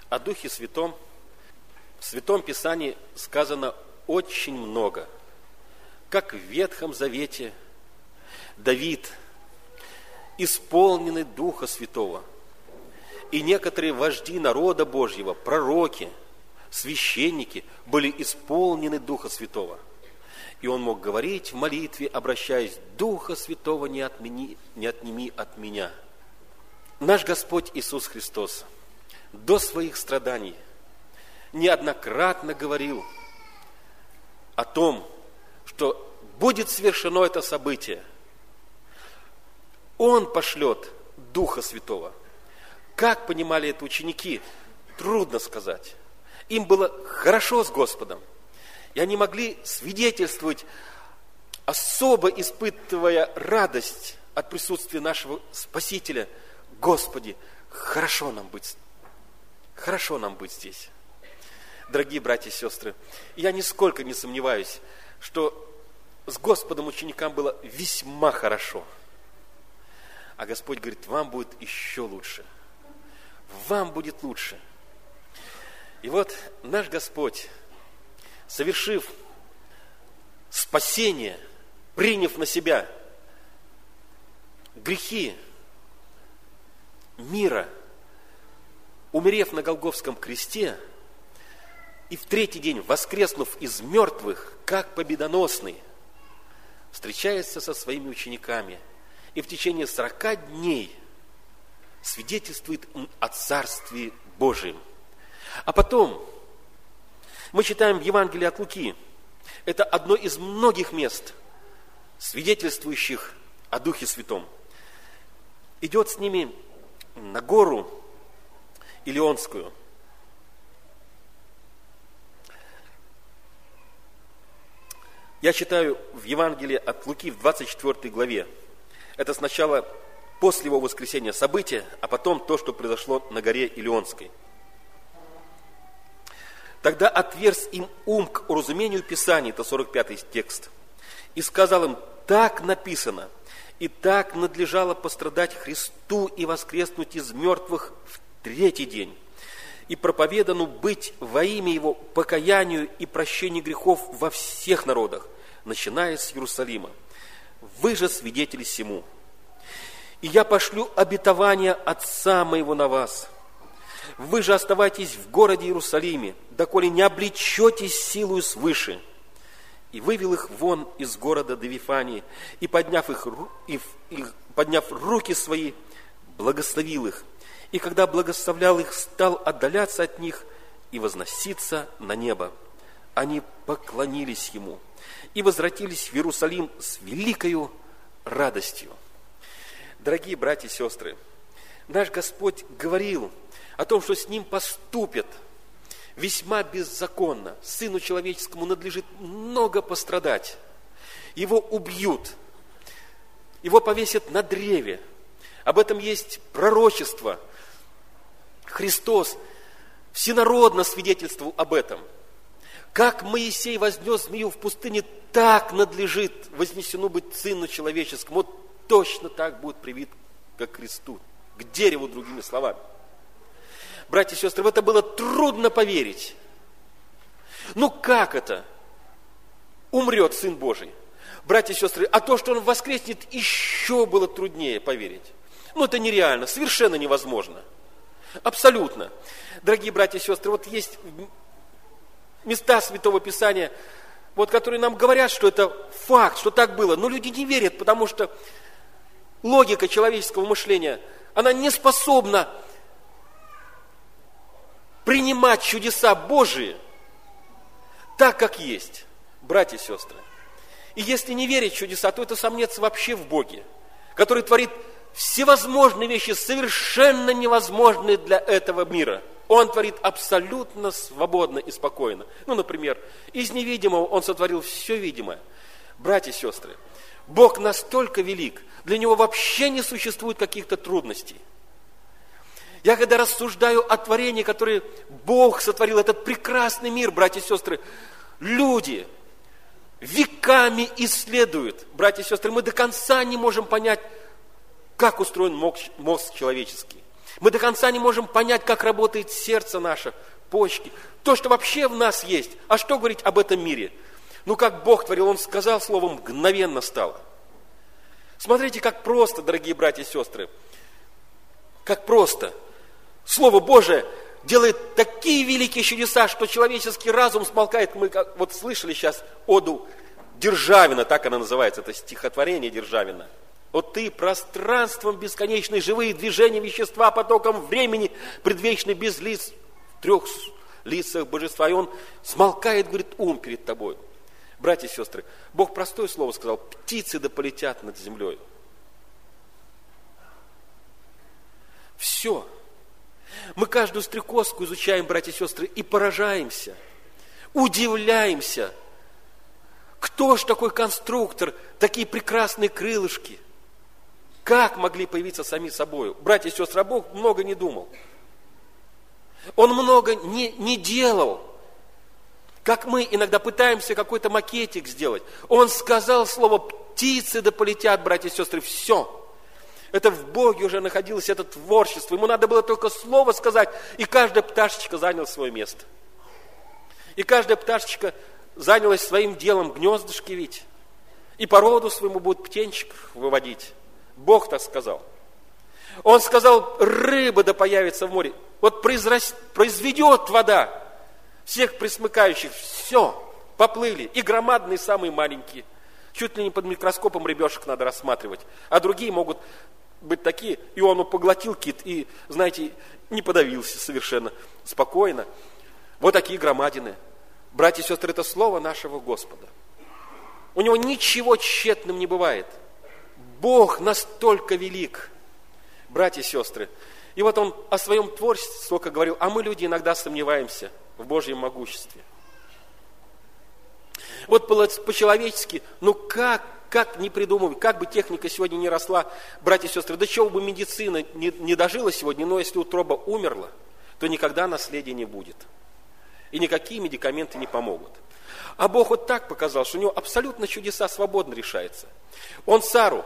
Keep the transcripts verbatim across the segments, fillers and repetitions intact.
О Духе Святом в Святом Писании сказано очень много. Как в Ветхом Завете Давид, исполненный Духа Святого, и некоторые вожди народа Божьего, пророки, священники были исполнены Духа Святого. И он мог говорить в молитве, обращаясь: «Духа Святого не отмени, не отними от меня». Наш Господь Иисус Христос до своих страданий неоднократно говорил о том, что будет совершено это событие. Он пошлет Духа Святого. Как понимали это ученики, трудно сказать. Им было хорошо с Господом, и они могли свидетельствовать, особо испытывая радость от присутствия нашего Спасителя: «Господи, хорошо нам быть, хорошо нам быть здесь». Дорогие братья и сестры, я нисколько не сомневаюсь, что с Господом ученикам было весьма хорошо. А Господь говорит: вам будет еще лучше. Вам будет лучше. И вот наш Господь, совершив спасение, приняв на себя грехи мира, умерев на Голгофском кресте, и в третий день, воскреснув из мертвых, как победоносный, встречается со своими учениками и в течение сорока дней свидетельствует о Царстве Божьем. А потом мы читаем в Евангелии от Луки, это одно из многих мест, свидетельствующих о Духе Святом. Идет с ними на гору Илионскую. Я читаю в Евангелии от Луки в двадцать четвёртой главе. Это сначала после его воскресения события, а потом то, что произошло на горе Илионской. «Тогда отверз им ум к уразумению Писаний», это сорок пятый текст, «и сказал им: так написано, и так надлежало пострадать Христу и воскреснуть из мертвых в третий день, и проповедану быть во имя Его покаянию и прощению грехов во всех народах, начиная с Иерусалима. Вы же свидетели сему. И я пошлю обетование Отца моего на вас. Вы же оставайтесь в городе Иерусалиме, доколе не облечетесь силою свыше». И вывел их вон из города до Вифании, и, подняв, их, и, и, подняв руки свои, благословил их. И когда благословлял их, стал отдаляться от них и возноситься на небо. Они поклонились ему и возвратились в Иерусалим с великою радостью. Дорогие братья и сестры, наш Господь говорил о том, что с ним поступят весьма беззаконно. Сыну человеческому надлежит много пострадать. Его убьют, его повесят на древе. Об этом есть пророчество. Христос всенародно свидетельствовал об этом. Как Моисей вознес змею в пустыне, так надлежит вознесено быть Сыну человеческому. Вот точно так будет привит к кресту, к дереву, другими словами. Братья и сестры, в это было трудно поверить. Ну как это? Умрет Сын Божий. Братья и сестры, а то, что Он воскреснет, еще было труднее поверить. Ну это нереально, совершенно невозможно. Абсолютно. Дорогие братья и сестры, вот есть места Святого Писания, вот, которые нам говорят, что это факт, что так было. Но люди не верят, потому что логика человеческого мышления, она не способна принимать чудеса Божии так, как есть, братья и сестры. И если не верить в чудеса, то это сомнется вообще в Боге, который творит всевозможные вещи, совершенно невозможные для этого мира. Он творит абсолютно свободно и спокойно. Ну, например, из невидимого Он сотворил все видимое. Братья и сестры, Бог настолько велик, для Него вообще не существует каких-то трудностей. Я когда рассуждаю о творении, которое Бог сотворил, этот прекрасный мир, братья и сестры, люди веками исследуют, братья и сестры, мы до конца не можем понять, как устроен мозг человеческий. Мы до конца не можем понять, как работает сердце наше, почки. То, что вообще в нас есть. А что говорить об этом мире? Ну, как Бог творил, Он сказал слово, мгновенно стало. Смотрите, как просто, дорогие братья и сестры. Как просто. Слово Божие делает такие великие чудеса, что человеческий разум смолкает. Мы как, вот слышали сейчас оду Державина, так она называется, это стихотворение Державина. Вот ты пространством бесконечной, живые движения вещества, потоком времени, предвечный без лиц, в трех лицах божества. И он смолкает, говорит, ум перед тобой. Братья и сестры, Бог простое слово сказал: птицы да полетят над землей. Все. Мы каждую стрекозку изучаем, братья и сестры, и поражаемся, удивляемся. Кто ж такой конструктор, такие прекрасные крылышки? Как могли появиться сами собой? Братья и сестры, а Бог много не думал. Он много не, не делал. Как мы иногда пытаемся какой-то макетик сделать. Он сказал слово: птицы да полетят, братья и сестры, все. Это в Боге уже находилось это творчество. Ему надо было только слово сказать, и каждая пташечка заняла свое место. И каждая пташечка занялась своим делом, гнездышки ведь. И по роду своему будет птенчик выводить. Бог так сказал. Он сказал: рыба да появится в море. Вот произрас... произведет вода всех пресмыкающих. Все, поплыли. И громадные, и самые маленькие. Чуть ли не под микроскопом рыбешек надо рассматривать. А другие могут быть такие: и он поглотил кит, и, знаете, не подавился совершенно спокойно. Вот такие громадины. Братья и сестры, это слово нашего Господа. У него ничего тщетным не бывает. Бог настолько велик, братья и сестры. И вот он о своем творчестве столько говорил, а мы, люди, иногда сомневаемся в Божьем могуществе. Вот по-человечески, ну как, как не придумывать, как бы техника сегодня не росла, братья и сестры, до чего бы медицина не, не дожила сегодня, но если утроба умерла, то никогда наследия не будет. И никакие медикаменты не помогут. А Бог вот так показал, что у него абсолютно чудеса свободно решаются. Он Сару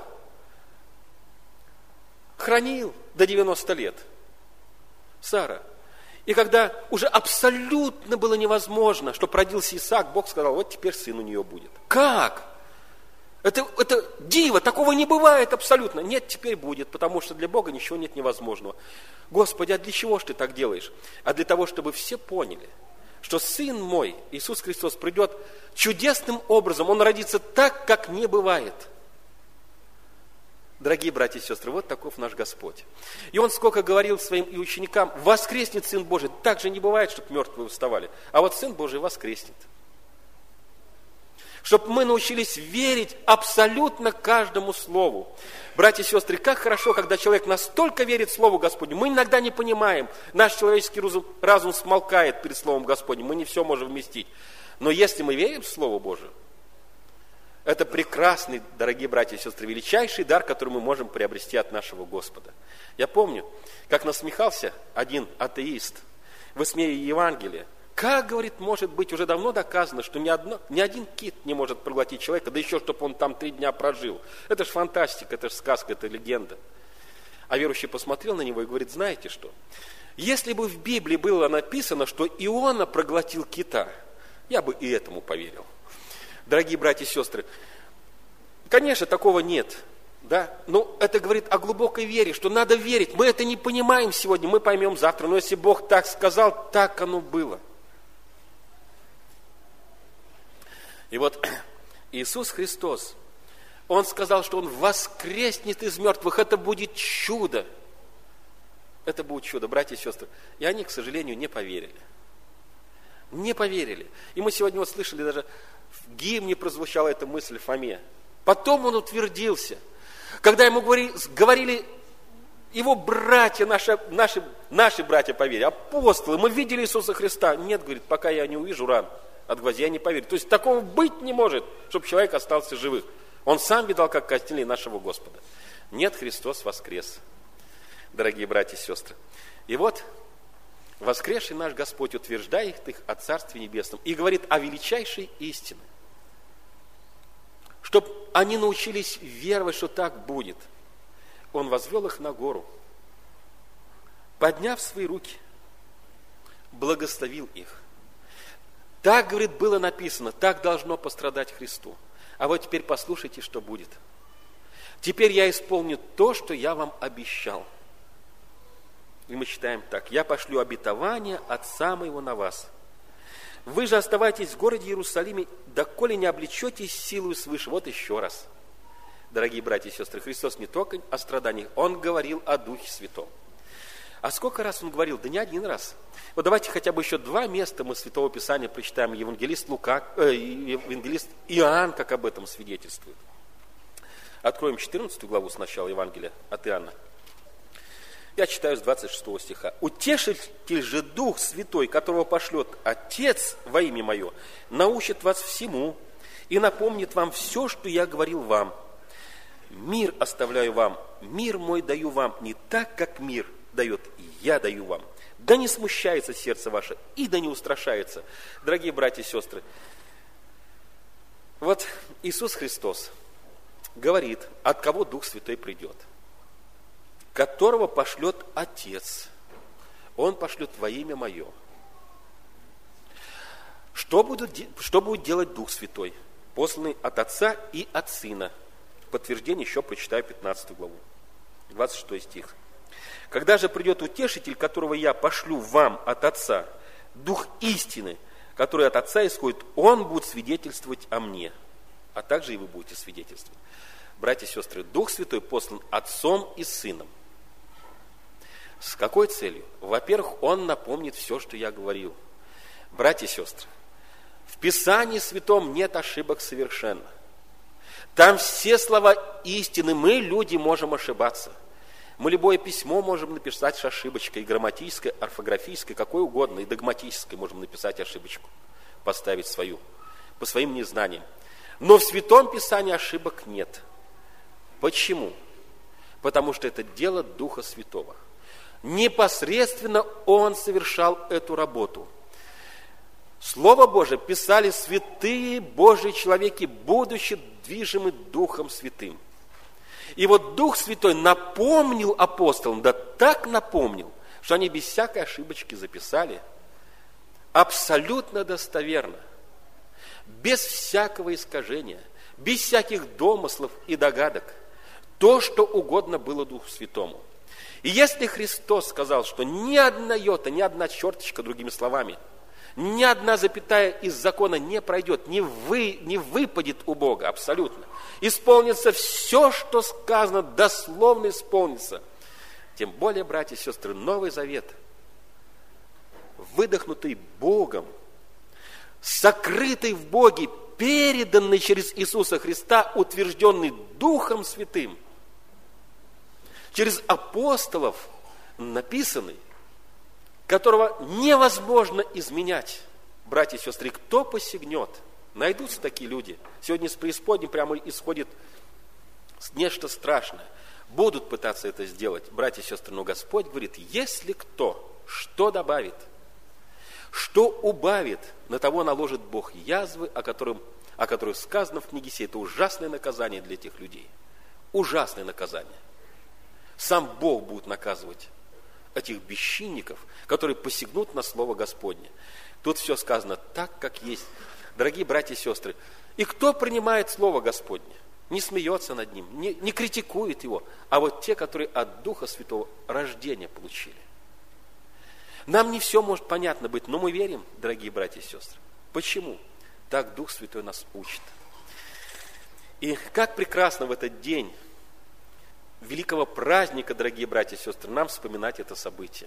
хранил до девяноста лет. Сара. И когда уже абсолютно было невозможно, что родился Исаак, Бог сказал: вот теперь сын у нее будет. Как? Это, это диво, такого не бывает абсолютно. Нет, теперь будет, потому что для Бога ничего нет невозможного. Господи, а для чего ж ты так делаешь? А для того, чтобы все поняли, что Сын мой, Иисус Христос, придет чудесным образом. Он родится так, как не бывает. Дорогие братья и сестры, вот таков наш Господь. И Он сколько говорил своим и ученикам: воскреснет Сын Божий. Так же не бывает, чтобы мертвые вставали. А вот Сын Божий воскреснет. Чтобы мы научились верить абсолютно каждому слову. Братья и сестры, как хорошо, когда человек настолько верит Слову Господню. Мы иногда не понимаем. Наш человеческий разум, разум смолкает перед Словом Господним. Мы не все можем вместить. Но если мы верим в Слово Божие, это прекрасный, дорогие братья и сестры, величайший дар, который мы можем приобрести от нашего Господа. Я помню, как насмехался один атеист, высмеивая Евангелие. Как, говорит, может быть, уже давно доказано, что ни, одно, ни один кит не может проглотить человека, да еще, чтобы он там три дня прожил. Это же фантастика, это же сказка, это легенда. А верующий посмотрел на него и говорит: знаете что? Если бы в Библии было написано, что Иона проглотил кита, я бы и этому поверил. Дорогие братья и сестры, конечно, такого нет. Да? Но это говорит о глубокой вере, что надо верить. Мы это не понимаем сегодня, мы поймем завтра. Но если Бог так сказал, так оно было. И вот Иисус Христос, Он сказал, что Он воскреснет из мертвых. Это будет чудо. Это будет чудо, братья и сестры. И они, к сожалению, не поверили. Не поверили. И мы сегодня вот слышали, даже в гимне прозвучала эта мысль Фоме. Потом он утвердился. Когда ему говорили, говорили его братья, наши, наши, наши братья поверили, апостолы, мы видели Иисуса Христа. Нет, говорит, пока я не увижу ран от гвоздей, я не поверю. То есть такого быть не может, чтобы человек остался живых. Он сам видал, как костили нашего Господа. Нет, Христос воскрес, дорогие братья и сестры. И вот воскресший наш Господь утверждает их о Царстве Небесном и говорит о величайшей истине. Чтобы они научились веровать, что так будет. Он возвел их на гору, подняв свои руки, благословил их. Так, говорит, было написано, так должно пострадать Христу. А вот теперь послушайте, что будет. Теперь я исполню то, что я вам обещал. И мы читаем так. Я пошлю обетование Отца моего на вас. Вы же оставайтесь в городе Иерусалиме, доколе не облечетесь силою свыше. Вот еще раз. Дорогие братья и сестры, Христос не только о страданиях, Он говорил о Духе Святом. А сколько раз Он говорил? Да не один раз. Вот давайте хотя бы еще два места мы Святого Писания прочитаем. Евангелист Лука, э, Евангелист Иоанн, как об этом свидетельствует. Откроем четырнадцатую главу сначала Евангелия от Иоанна. Я читаю с двадцать шестого стиха. «Утешитель же Дух Святой, которого пошлет Отец во имя Мое, научит вас всему и напомнит вам все, что я говорил вам. Мир оставляю вам, мир мой даю вам, не так, как мир дает, я даю вам. Да не смущается сердце ваше, и да не устрашается». Дорогие братья и сестры, вот Иисус Христос говорит, от кого Дух Святой придет, которого пошлет Отец. Он пошлет во имя Мое. Что будет, что будет делать Дух Святой, посланный от Отца и от Сына? Подтверждение еще прочитаю пятнадцатую главу, двадцать шестой стих. «Когда же придет Утешитель, которого я пошлю вам от Отца, Дух истины, который от Отца исходит, Он будет свидетельствовать о мне, а также и вы будете свидетельствовать». Братья и сестры, Дух Святой послан Отцом и Сыном. С какой целью? Во-первых, Он напомнит все, что я говорил. Братья и сестры, в Писании Святом нет ошибок совершенно. Там все слова истины. Мы, люди, можем ошибаться. Мы любое письмо можем написать с ошибочкой, и грамматической, орфографической, какой угодно, и догматической можем написать ошибочку, поставить свою, по своим незнаниям. Но в Святом Писании ошибок нет. Почему? Потому что это дело Духа Святого. Непосредственно Он совершал эту работу. Слово Божие писали святые Божьи человеки, будучи движимы Духом Святым. И вот Дух Святой напомнил апостолам, да так напомнил, что они без всякой ошибочки записали, абсолютно достоверно, без всякого искажения, без всяких домыслов и догадок, то, что угодно было Духу Святому. И если Христос сказал, что ни одна йота, ни одна черточка, другими словами, ни одна запятая из закона не пройдет, не, вы, не выпадет у Бога абсолютно. Исполнится все, что сказано, дословно исполнится. Тем более, братья и сестры, Новый Завет, выдохнутый Богом, сокрытый в Боге, переданный через Иисуса Христа, утвержденный Духом Святым, через апостолов написанный, которого невозможно изменять. Братья и сестры, кто посягнет? Найдутся такие люди. Сегодня с преисподней прямо исходит нечто страшное. Будут пытаться это сделать, братья и сестры, но Господь говорит, если кто что добавит, что убавит, на того наложит Бог язвы, о, котором, о которых сказано в книге сей. Это ужасное наказание для этих людей. Ужасное наказание. Сам Бог будет наказывать этих бесчинников, которые посягнут на Слово Господне. Тут все сказано так, как есть. Дорогие братья и сестры, и кто принимает Слово Господне, не смеется над ним, не, не критикует его, а вот те, которые от Духа Святого рождения получили. Нам не все может понятно быть, но мы верим, дорогие братья и сестры. Почему? Так Дух Святой нас учит. И как прекрасно в этот день великого праздника, дорогие братья и сестры, нам вспоминать это событие.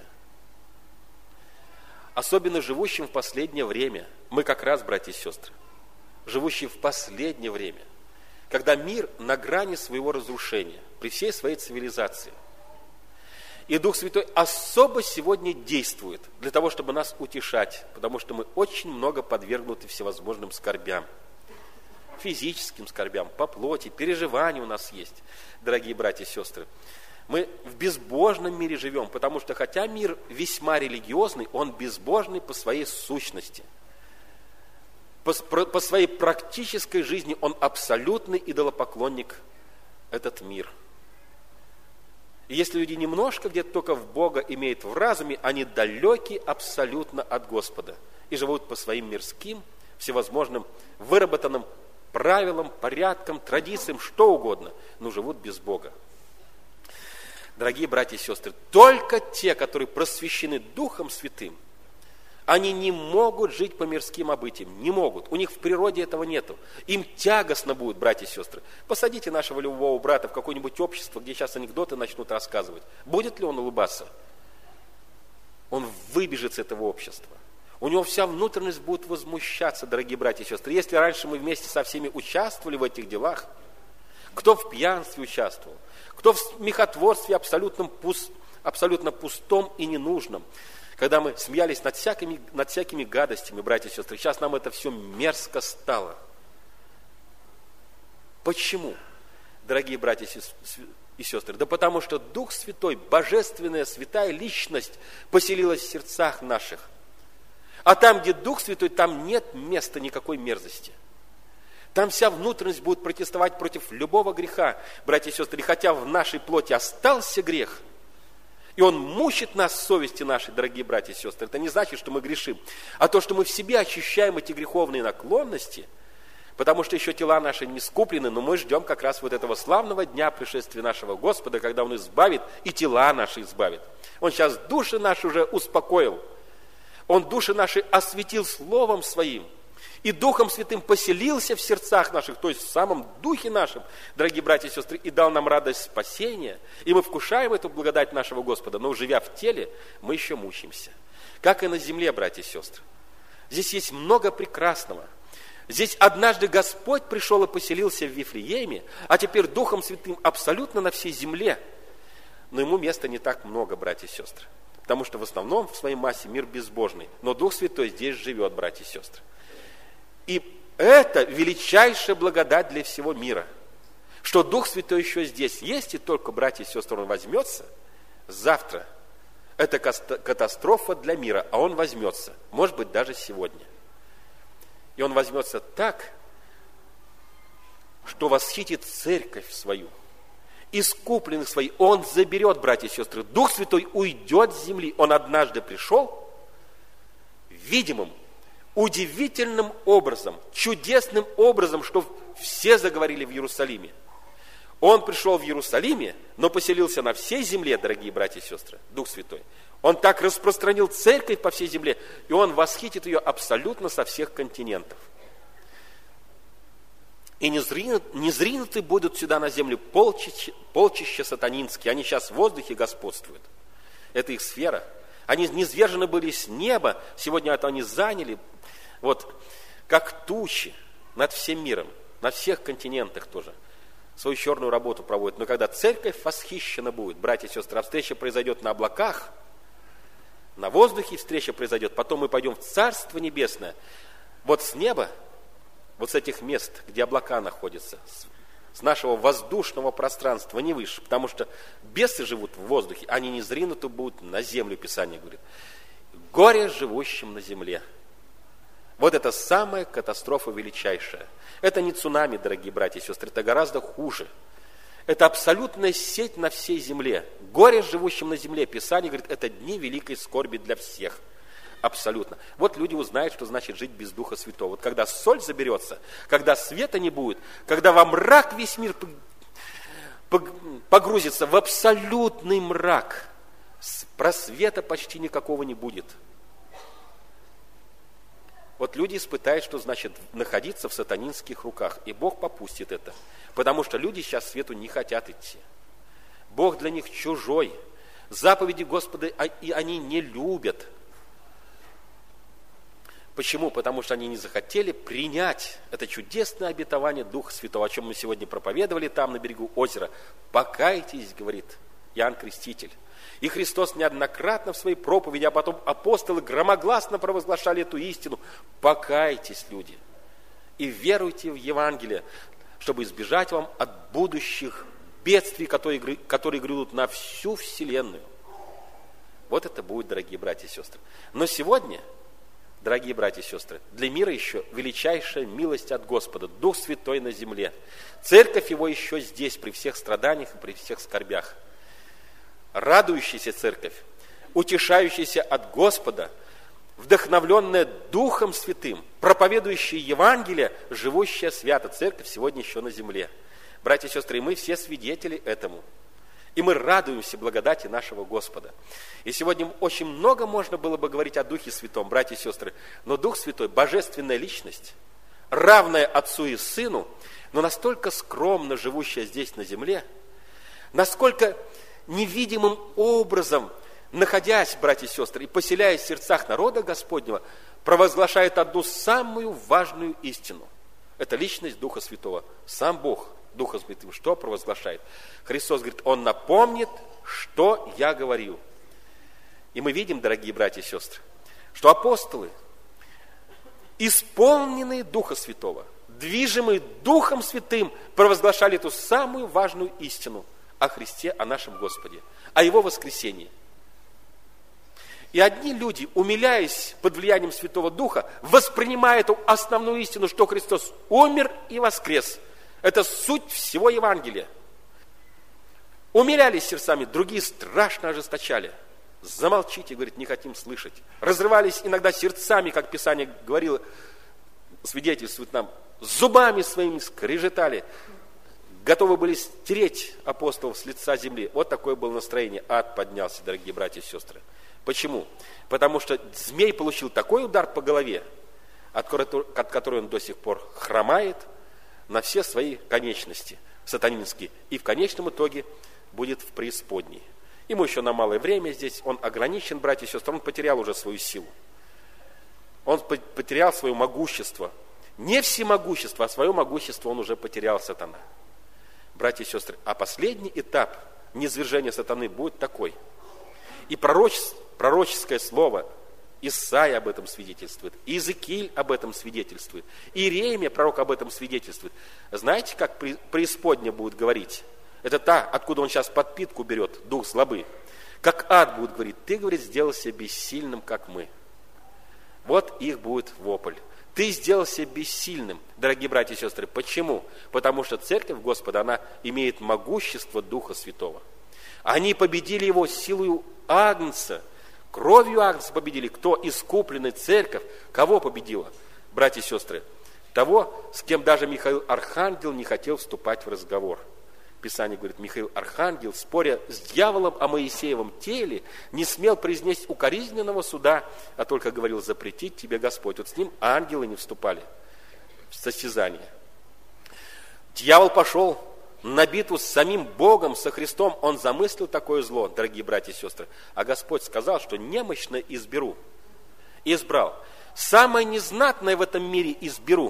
Особенно живущим в последнее время, мы как раз, братья и сестры, живущие в последнее время, когда мир на грани своего разрушения, при всей своей цивилизации. И Дух Святой особо сегодня действует для того, чтобы нас утешать, потому что мы очень много подвергнуты всевозможным скорбям. Физическим скорбям, по плоти, переживания у нас есть, дорогие братья и сестры. Мы в безбожном мире живем, потому что хотя мир весьма религиозный, он безбожный по своей сущности. По, по своей практической жизни он абсолютный идолопоклонник, этот мир. И если люди немножко где-то только в Бога имеют в разуме, они далеки абсолютно от Господа и живут по своим мирским, всевозможным, выработанным правилам, порядкам, традициям, что угодно, но живут без Бога. Дорогие братья и сестры, только те, которые просвещены Духом Святым, они не могут жить по мирским обычаям, не могут. У них в природе этого нету. Им тягостно будет, братья и сестры. Посадите нашего любого брата в какое-нибудь общество, где сейчас анекдоты начнут рассказывать. Будет ли он улыбаться? Он выбежит с этого общества. У него вся внутренность будет возмущаться, дорогие братья и сестры. Если раньше мы вместе со всеми участвовали в этих делах, кто в пьянстве участвовал, кто в смехотворстве абсолютно, пуст, абсолютно пустом и ненужном, когда мы смеялись над всякими, над всякими гадостями, братья и сестры, сейчас нам это все мерзко стало. Почему, дорогие братья и сестры? Да потому что Дух Святой, божественная, святая личность поселилась в сердцах наших. А там, где Дух Святой, там нет места никакой мерзости. Там вся внутренность будет протестовать против любого греха, братья и сестры. И хотя в нашей плоти остался грех, и он мучит нас в совести нашей, дорогие братья и сестры, это не значит, что мы грешим, а то, что мы в себе ощущаем эти греховные наклонности, потому что еще тела наши не скуплены, но мы ждем как раз вот этого славного дня пришествия нашего Господа, когда Он избавит и тела наши избавит. Он сейчас души наши уже успокоил. Он души наши осветил Словом Своим. И Духом Святым поселился в сердцах наших, то есть в самом Духе нашем, дорогие братья и сестры, и дал нам радость спасения. И мы вкушаем эту благодать нашего Господа, но живя в теле, мы еще мучаемся. Как и на земле, братья и сестры. Здесь есть много прекрасного. Здесь однажды Господь пришел и поселился в Вифлееме, а теперь Духом Святым абсолютно на всей земле. Но ему места не так много, братья и сестры. Потому что в основном в своей массе мир безбожный. Но Дух Святой здесь живет, братья и сестры. И это величайшая благодать для всего мира, что Дух Святой еще здесь есть, и только, братья и сестры, Он возьмется завтра. Это катастрофа для мира, а Он возьмется, может быть, даже сегодня. И Он возьмется так, что восхитит церковь свою, искупленных своих. Он заберет, братья и сестры. Дух Святой уйдет с земли. Он однажды пришел видимым, удивительным образом, чудесным образом, что все заговорили в Иерусалиме. Он пришел в Иерусалиме, но поселился на всей земле, дорогие братья и сестры, Дух Святой. Он так распространил церковь по всей земле, и Он восхитит ее абсолютно со всех континентов. И не зринуты, не зринуты будут сюда на землю полчища, полчища сатанинские, они сейчас в воздухе господствуют. Это их сфера. Они низвержены были с неба, сегодня это они заняли, вот, как тучи над всем миром, на всех континентах тоже, свою черную работу проводят. Но когда церковь восхищена будет, братья и сестры, а встреча произойдет на облаках, на воздухе встреча произойдет, потом мы пойдем в Царство Небесное, вот с неба, вот с этих мест, где облака находятся, с нашего воздушного пространства, не выше, потому что бесы живут в воздухе, они не зринуты будут на землю, Писание говорит. Горе живущим на земле. Вот это самая катастрофа величайшая. Это не цунами, дорогие братья и сестры, это гораздо хуже. Это абсолютная сеть на всей земле. Горе живущим на земле. Писание говорит, это дни великой скорби для всех. Абсолютно. Вот люди узнают, что значит жить без Духа Святого. Вот когда соль заберется, когда света не будет, когда во мрак весь мир погрузится, в абсолютный мрак, просвета почти никакого не будет. Вот люди испытают, что значит находиться в сатанинских руках. И Бог попустит это. Потому что люди сейчас к свету не хотят идти. Бог для них чужой. Заповеди Господа и они не любят. Почему? Потому что они не захотели принять это чудесное обетование Духа Святого, о чем мы сегодня проповедовали там на берегу озера. Покайтесь, говорит Иоанн Креститель. И Христос неоднократно в своей проповеди, а потом апостолы громогласно провозглашали эту истину. Покайтесь, люди, и веруйте в Евангелие, чтобы избежать вам от будущих бедствий, которые, которые грядут на всю вселенную. Вот это будет, дорогие братья и сестры. Но сегодня, дорогие братья и сестры, для мира еще величайшая милость от Господа, Дух Святой на земле. Церковь Его еще здесь, при всех страданиях и при всех скорбях. радующаяся церковь, утешающаяся от Господа, вдохновленная Духом Святым, проповедующая Евангелие, живущая свято церковь сегодня еще на земле. Братья и сестры, и мы все свидетели этому. И мы радуемся благодати нашего Господа. И сегодня очень много можно было бы говорить о Духе Святом, братья и сестры, но Дух Святой – божественная личность, равная Отцу и Сыну, но настолько скромно живущая здесь на земле, насколько невидимым образом, находясь, братья и сестры, и поселяясь в сердцах народа Господнего, провозглашает одну самую важную истину. Это личность Духа Святого. Сам Бог Духом Святым что провозглашает? Христос говорит, Он напомнит, что я говорил. И мы видим, дорогие братья и сестры, что апостолы, исполненные Духа Святого, движимые Духом Святым, провозглашали эту самую важную истину о Христе, о нашем Господе, о Его воскресении. И одни люди, умиляясь под влиянием Святого Духа, воспринимая эту основную истину, что Христос умер и воскрес. Это суть всего Евангелия. Умилялись сердцами, другие страшно ожесточали. Замолчите, говорит, не хотим слышать. Разрывались иногда сердцами, как Писание говорило, свидетельствует нам, зубами своими скрежетали, готовы были стереть апостолов с лица земли. Вот такое было настроение. Ад поднялся, дорогие братья и сестры. Почему? Потому что змей получил такой удар по голове, от которой он до сих пор хромает на все свои конечности сатанинские. И в конечном итоге будет в преисподней. Ему еще на малое время здесь, он ограничен, братья и сестры, он потерял уже свою силу. Он потерял свое могущество. Не всемогущество, а свое могущество он уже потерял, сатана. Братья и сестры, а последний этап низвержения сатаны будет такой. И пророчество, пророческое слово Исаия об этом свидетельствует, Иезекииль об этом свидетельствует, Иеремия, пророк, об этом свидетельствует. Знаете, как преисподня будет говорить? Это та, откуда он сейчас подпитку берет, дух злобы. Как ад будет говорить, ты, говорит, сделался бессильным, как мы. Вот их будет вопль. Ты сделался бессильным, дорогие братья и сестры. Почему? Потому что церковь Господа, она имеет могущество Духа Святого. Они победили его силою Агнца, кровью Агнца победили. Кто? Искупленный церковь. Кого победила? Братья и сестры, того, с кем даже Михаил Архангел не хотел вступать в разговор. Писание говорит, Михаил Архангел, споря с дьяволом о Моисеевом теле, не смел произнести укоризненного суда, а только говорил, запретить тебе Господь. Вот с ним ангелы не вступали в состязание. Дьявол пошел на битву с самим Богом, со Христом. Он замыслил такое зло, дорогие братья и сестры. А Господь сказал, что немощно изберу. Избрал. Самое незнатное в этом мире изберу.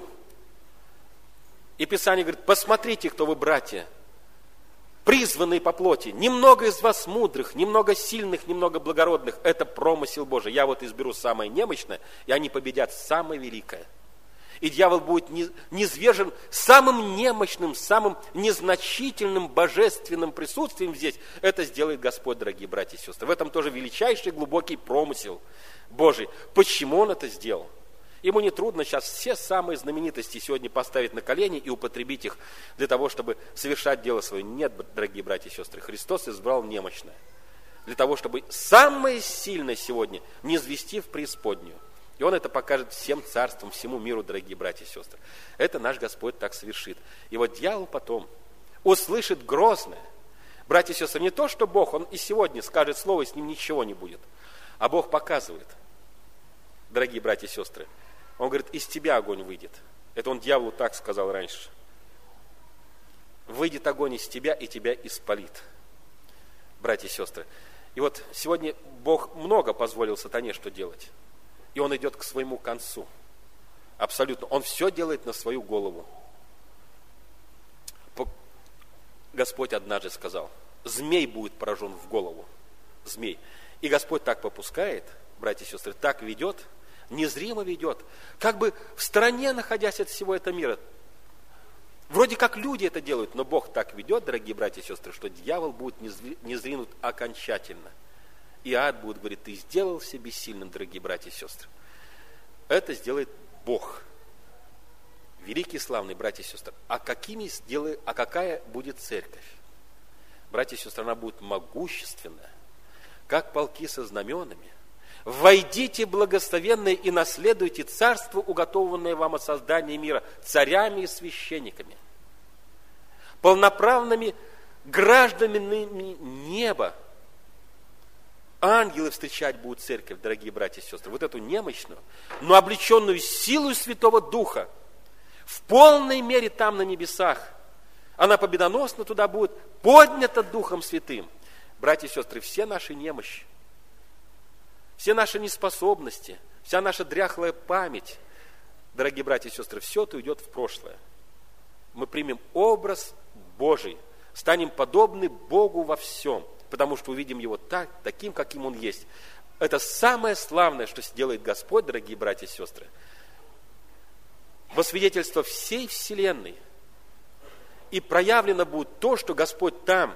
И Писание говорит, посмотрите, кто вы, братья, призванные по плоти. Немного из вас мудрых, немного сильных, немного благородных. Это промысел Божий. Я вот изберу самое немощное, и они победят самое великое. И дьявол будет низвержен самым немощным, самым незначительным божественным присутствием здесь. Это сделает Господь, дорогие братья и сестры. В этом тоже величайший глубокий промысел Божий. Почему Он это сделал? Ему не трудно сейчас все самые знаменитости сегодня поставить на колени и употребить их для того, чтобы совершать дело свое. Нет, дорогие братья и сестры, Христос избрал немощное. Для того, чтобы самое сильное сегодня низвести в преисподнюю. И Он это покажет всем царствам, всему миру, дорогие братья и сестры. Это наш Господь так совершит. И вот дьявол потом услышит грозное. Братья и сестры, не то, что Бог, Он и сегодня скажет слово, и с ним ничего не будет. А Бог показывает, дорогие братья и сестры, Он говорит, из тебя огонь выйдет. Это Он дьяволу так сказал раньше. Выйдет огонь из тебя, и тебя испалит. Братья и сестры. И вот сегодня Бог много позволил сатане что делать. И он идет к своему концу. Абсолютно. Он все делает на свою голову. Господь однажды сказал, змей будет поражен в голову. Змей. И Господь так попускает, братья и сестры, так ведет, незримо ведет, как бы в стороне, находясь от всего этого мира. Вроде как люди это делают, но Бог так ведет, дорогие братья и сестры, что дьявол будет низринут окончательно. И ад будет говорить, ты сделался бессильным, дорогие братья и сестры. Это сделает Бог. Великий славный, братья и сестры. А, какими сделает, а какая будет церковь? Братья и сестры, она будет могущественная, как полки со знаменами. Войдите, благословенные, и наследуйте царство, уготованное вам от создания мира, царями и священниками, полноправными гражданами неба. Ангелы встречать будут церковь, дорогие братья и сестры, вот эту немощную, но облеченную силой Святого Духа, в полной мере там на небесах. Она победоносно туда будет поднята Духом Святым. Братья и сестры, все наши немощи, все наши неспособности, вся наша дряхлая память, дорогие братья и сестры, все это уйдет в прошлое. Мы примем образ Божий, станем подобны Богу во всем, потому что увидим Его так, таким, каким Он есть. Это самое славное, что сделает Господь, дорогие братья и сестры. Во свидетельство всей вселенной. И проявлено будет то, что Господь там,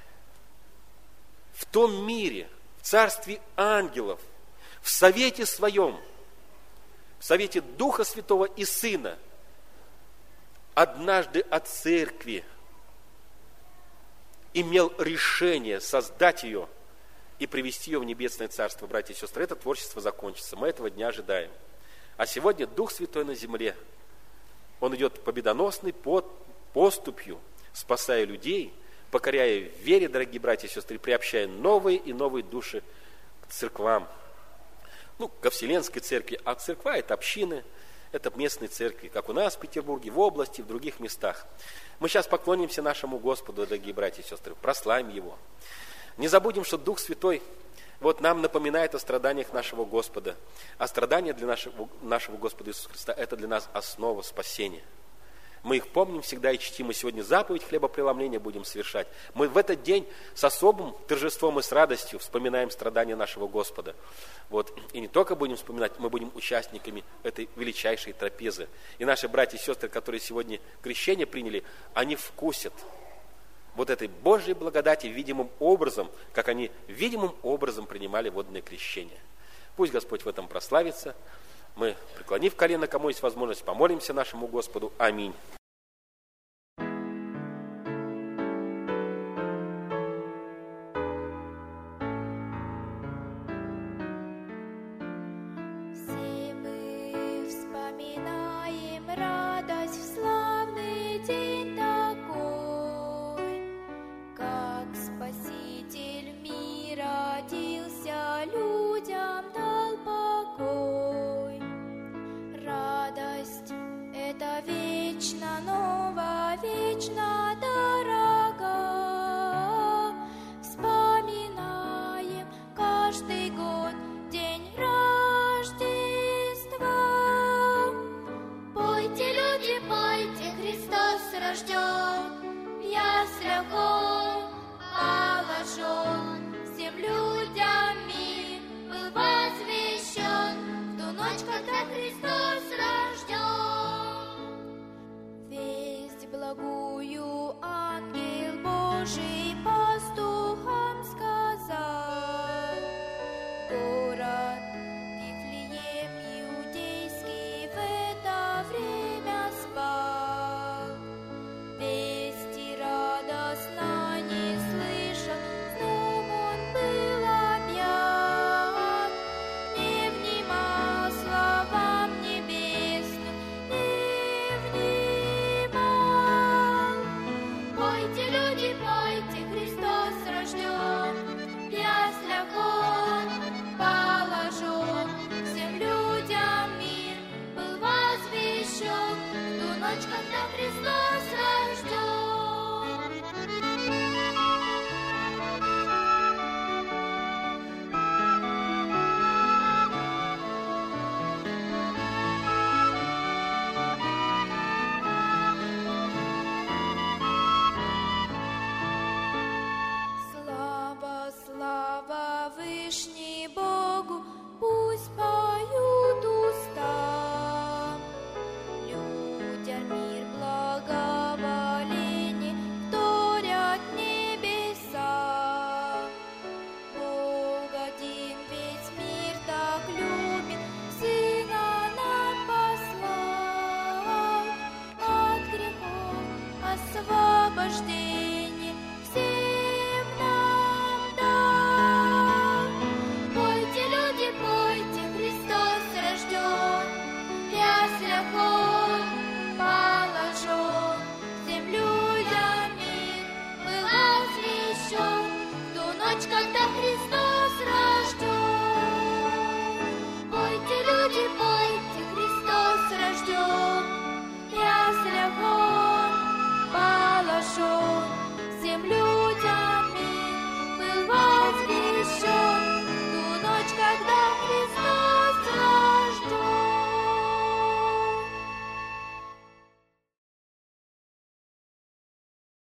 в том мире, в царстве ангелов, в совете своем, в совете Духа Святого и Сына, однажды от церкви имел решение создать ее и привести ее в небесное царство, братья и сестры. Это творчество закончится. Мы этого дня ожидаем. А сегодня Дух Святой на земле. Он идет победоносной поступью, спасая людей, покоряя в вере, дорогие братья и сестры, приобщая новые и новые души к церквам. Ну, ко Вселенской церкви. А церква – это общины, это местные церкви, как у нас в Петербурге, в области, в других местах. Мы сейчас поклонимся нашему Господу, дорогие братья и сестры, прославим Его. Не забудем, что Дух Святой вот нам напоминает о страданиях нашего Господа. А страдания для нашего, нашего Господа Иисуса Христа – это для нас основа спасения. Мы их помним всегда и чтим. Мы сегодня заповедь хлебопреломления будем совершать. Мы в этот день с особым торжеством и с радостью вспоминаем страдания нашего Господа. Вот. И не только будем вспоминать, мы будем участниками этой величайшей трапезы. И наши братья и сестры, которые сегодня крещение приняли, они вкусят вот этой Божьей благодати видимым образом, как они видимым образом принимали водное крещение. Пусть Господь в этом прославится. Мы, преклонив колено, кому есть возможность, помолимся нашему Господу. Аминь.